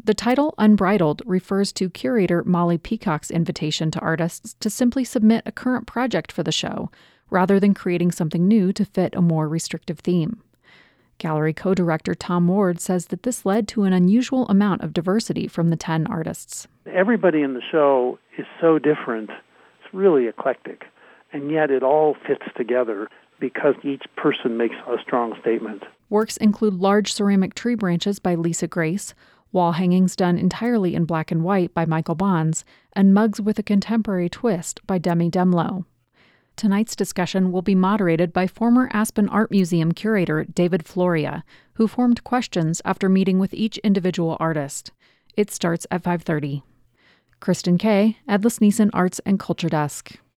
The title Unbridled refers to curator Molly Peacock's invitation to artists to simply submit a current project for the show, rather than creating something new to fit a more restrictive theme. Gallery co-director Tom Ward says that this led to an unusual amount of diversity from the 10 artists. Everybody in the show is so different. It's really eclectic, and yet it all fits together because each person makes a strong statement. Works include large ceramic tree branches by Lisa Grace, wall hangings done entirely in black and white by Michael Bonds, and mugs with a contemporary twist by Demi Demlow. Tonight's discussion will be moderated by former Aspen Art Museum curator David Floria, who formed questions after meeting with each individual artist. It starts at 5:30. Kristen Kay, Atlas Neeson Arts and Culture Desk.